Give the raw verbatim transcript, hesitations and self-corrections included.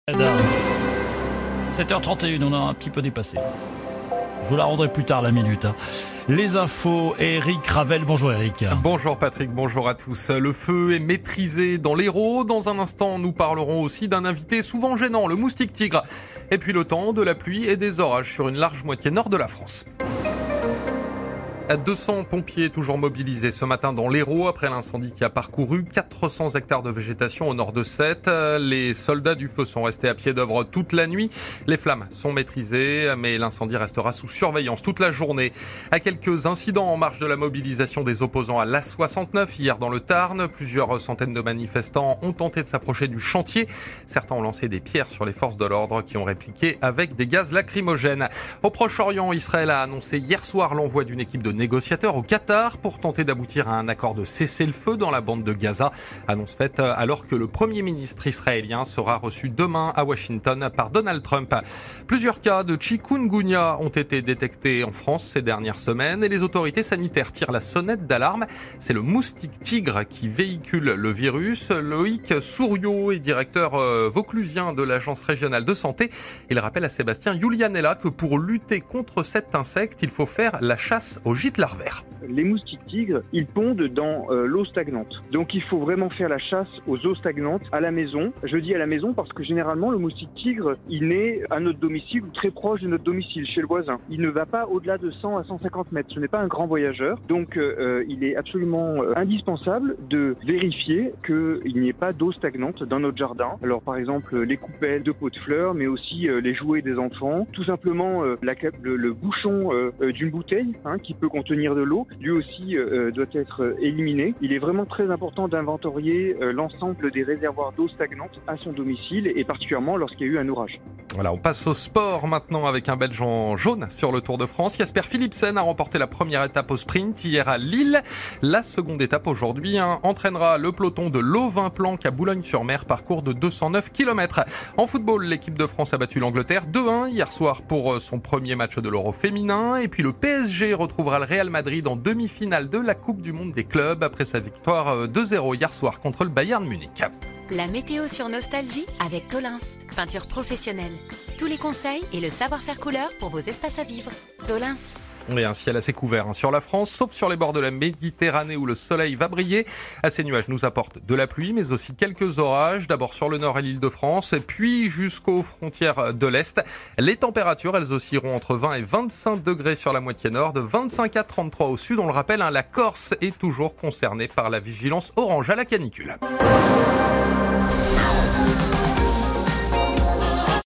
sept heures trente et une, on a un petit peu dépassé. Je vous la rendrai plus tard la minute. Hein. Les infos, Eric Ravel. Bonjour Eric. Bonjour Patrick, bonjour à tous. Le feu est maîtrisé dans l'Hérault. Dans un instant, nous parlerons aussi d'un invité souvent gênant, le moustique tigre. Et puis le temps, de la pluie et des orages sur une large moitié nord de la France. deux cents pompiers toujours mobilisés ce matin dans l'Hérault après l'incendie qui a parcouru quatre cents hectares de végétation au nord de Sète. Les soldats du feu sont restés à pied d'œuvre toute la nuit. Les flammes sont maîtrisées, mais l'incendie restera sous surveillance toute la journée. À quelques incidents en marge de la mobilisation des opposants à l'A soixante-neuf hier dans le Tarn, plusieurs centaines de manifestants ont tenté de s'approcher du chantier. Certains ont lancé des pierres sur les forces de l'ordre qui ont répliqué avec des gaz lacrymogènes. Au Proche-Orient, Israël a annoncé hier soir l'envoi d'une équipe de négociateurs au Qatar pour tenter d'aboutir à un accord de cessez-le-feu dans la bande de Gaza. Annonce faite alors que le Premier ministre israélien sera reçu demain à Washington par Donald Trump. Plusieurs cas de chikungunya ont été détectés en France ces dernières semaines et les autorités sanitaires tirent la sonnette d'alarme. C'est le moustique tigre qui véhicule le virus. Loïc Souriau est directeur vauclusien de l'Agence régionale de santé. Il rappelle à Sébastien Julianella que pour lutter contre cet insecte, il faut faire la chasse aux gîtes larvaires. Les moustiques tigres, ils pondent dans euh, l'eau stagnante. Donc il faut vraiment faire la chasse aux eaux stagnantes à la maison. Je dis à la maison parce que généralement le moustique tigre, il naît à notre domicile ou très proche de notre domicile, chez le voisin. Il ne va pas au-delà de cent à cent cinquante mètres. Ce n'est pas un grand voyageur. Donc euh, il est absolument euh, indispensable de vérifier qu'il n'y ait pas d'eau stagnante dans notre jardin. Alors par exemple les coupelles de pots de fleurs, mais aussi euh, les jouets des enfants. Tout simplement euh, la, le, le bouchon euh, euh, d'une bouteille hein, qui peut contenir de l'eau, lui aussi euh, doit être éliminé. Il est vraiment très important d'inventorier euh, l'ensemble des réservoirs d'eau stagnante à son domicile et particulièrement lorsqu'il y a eu un orage. Voilà, on passe au sport maintenant avec un Belge en jaune sur le Tour de France. Jasper Philipsen a remporté la première étape au sprint hier à Lille. La seconde étape aujourd'hui hein, entraînera le peloton de Lovin-Planck à Boulogne-sur-Mer, parcours de deux cent neuf kilomètres. En football, l'équipe de France a battu l'Angleterre deux un hier soir pour son premier match de l'Euro féminin. Et puis le P S G retrouvera le Real Madrid en demi-finale de la Coupe du Monde des clubs après sa victoire deux zéro hier soir contre le Bayern Munich. La météo sur Nostalgie avec Tolins, peinture professionnelle. Tous les conseils et le savoir-faire couleur pour vos espaces à vivre. Tolins. Et un ciel assez couvert hein, sur la France, sauf sur les bords de la Méditerranée où le soleil va briller. Ces nuages nous apportent de la pluie, mais aussi quelques orages. D'abord sur le nord et l'Île-de-France, puis jusqu'aux frontières de l'Est. Les températures, elles oscilleront entre vingt et vingt-cinq degrés sur la moitié nord, de vingt-cinq à trente-trois au sud. On le rappelle, hein, la Corse est toujours concernée par la vigilance orange à la canicule.